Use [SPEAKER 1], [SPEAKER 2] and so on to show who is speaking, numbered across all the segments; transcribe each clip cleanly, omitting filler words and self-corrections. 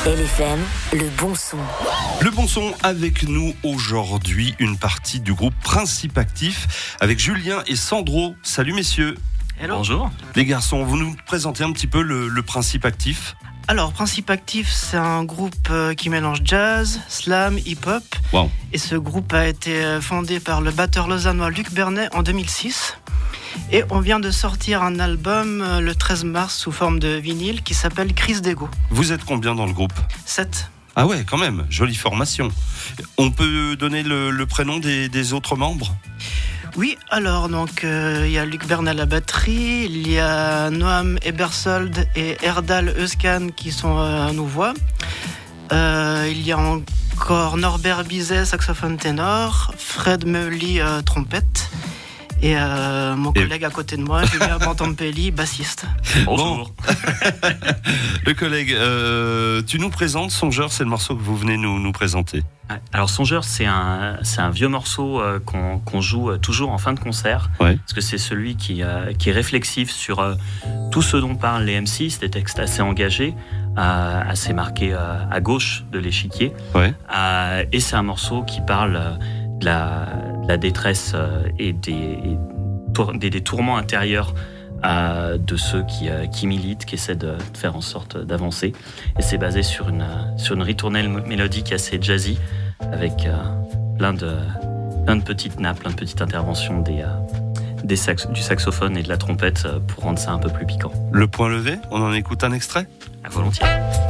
[SPEAKER 1] LFM, le bon son.
[SPEAKER 2] Le bon son avec nous aujourd'hui, une partie du groupe Principe Actif avec Julien et Sandro. Salut messieurs.
[SPEAKER 3] Hello.
[SPEAKER 4] Bonjour.
[SPEAKER 2] Les garçons, vous nous présentez un petit peu le Principe Actif ?
[SPEAKER 3] Alors, Principe Actif, c'est un groupe qui mélange jazz, slam, hip-hop.
[SPEAKER 2] Wow.
[SPEAKER 3] Et ce groupe a été fondé par le batteur lausannois Luc Bernet en 2006. Et on vient de sortir un album le 13 mars sous forme de vinyle qui s'appelle Crise d'ego.
[SPEAKER 2] Vous êtes combien dans le groupe ?
[SPEAKER 3] 7.
[SPEAKER 2] Ah ouais, quand même, jolie formation. On peut donner le prénom des autres membres ?
[SPEAKER 3] Oui, alors donc il y a Luc Bernet à la batterie, il y a Noam Ebersold et Erdal Euskan qui sont à nos voix. Il y a encore Norbert Bizet, saxophone ténor, Fred Meuli, trompette. Et mon collègue à côté de moi, Julien Bantampelli, bassiste.
[SPEAKER 4] Bonjour.
[SPEAKER 2] Bon. Le collègue, tu nous présentes Songeur, c'est le morceau que vous venez nous présenter.
[SPEAKER 4] Alors Songeur, c'est un vieux morceau qu'on joue toujours en fin de concert,
[SPEAKER 2] Ouais.
[SPEAKER 4] parce que c'est celui qui est réflexif sur tout ce dont parlent les MC, des textes assez engagés, assez marqués à gauche de l'échiquier.
[SPEAKER 2] Ouais.
[SPEAKER 4] Et c'est un morceau qui parle de la détresse et des tourments intérieurs de ceux qui militent, qui essaient de faire en sorte d'avancer. Et c'est basé sur une ritournelle mélodique assez jazzy, avec plein de petites nappes, plein de petites interventions du saxophone et de la trompette pour rendre ça un peu plus piquant.
[SPEAKER 2] Le point levé, on en écoute un extrait ?
[SPEAKER 4] À volontiers.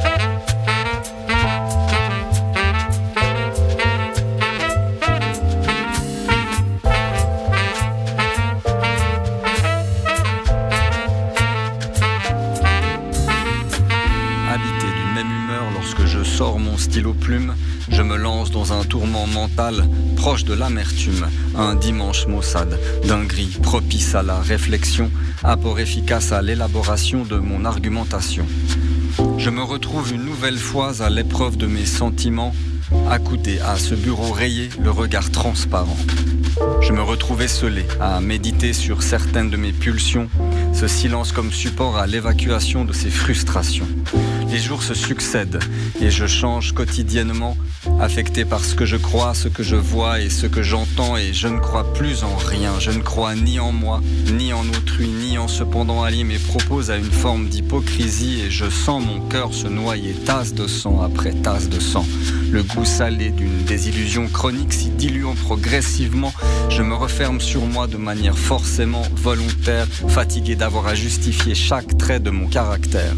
[SPEAKER 5] Habité d'une même humeur lorsque je sors mon stylo plume, je me lance dans un tourment mental proche de l'amertume. Un dimanche maussade, dinguerie propice à la réflexion, apport efficace à l'élaboration de mon argumentation. Je me retrouve une nouvelle fois à l'épreuve de mes sentiments, accoudé à ce bureau rayé, le regard transparent. Je me retrouvais esselé à méditer sur certaines de mes pulsions, ce silence comme support à l'évacuation de ces frustrations. Les jours se succèdent et je change quotidiennement, affecté par ce que je crois, ce que je vois et ce que j'entends, et je ne crois plus en rien. Je ne crois ni en moi, ni en autrui, ni en cependant allier mes propos à une forme d'hypocrisie, et je sens mon cœur se noyer tasse de sang après tasse de sang. Le goût salé d'une désillusion chronique s'y diluant progressivement, je me referme sur moi de manière forcément volontaire, fatigué d'avoir à justifier chaque trait de mon caractère.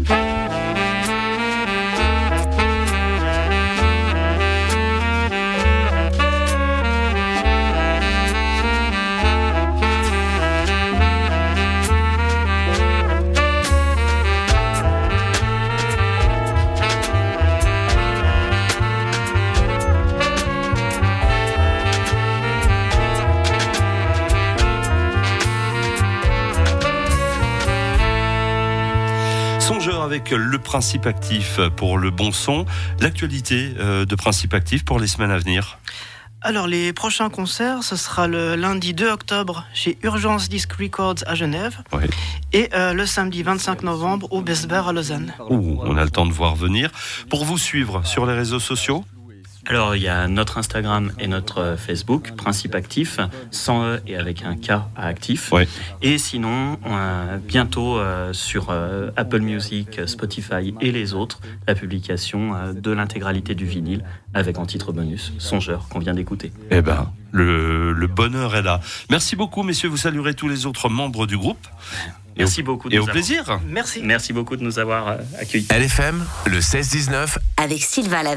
[SPEAKER 2] Songeur avec le Principe Actif pour le bon son. L'actualité de Principe Actif pour les semaines à venir.
[SPEAKER 3] Alors, les prochains concerts, ce sera le lundi 2 octobre chez Urgence Disc Records à Genève,
[SPEAKER 2] Ouais.
[SPEAKER 3] et le samedi 25 novembre au Besbar à Lausanne.
[SPEAKER 2] On a le temps de voir venir. Pour vous suivre sur les réseaux sociaux ?
[SPEAKER 4] Alors, il y a notre Instagram et notre Facebook, Principe Actif, sans E et avec un K à actif.
[SPEAKER 2] Ouais.
[SPEAKER 4] Et sinon, bientôt sur Apple Music, Spotify et les autres, la publication de l'intégralité du vinyle avec en titre bonus Songeur qu'on vient d'écouter.
[SPEAKER 2] Eh ben, le bonheur est là. Merci beaucoup, messieurs. Vous saluerez tous les autres membres du groupe.
[SPEAKER 4] Merci beaucoup.
[SPEAKER 2] Et au plaisir.
[SPEAKER 3] Merci.
[SPEAKER 4] Merci beaucoup de nous avoir accueillis.
[SPEAKER 6] LFM, le 16-19.
[SPEAKER 1] Avec Sylvain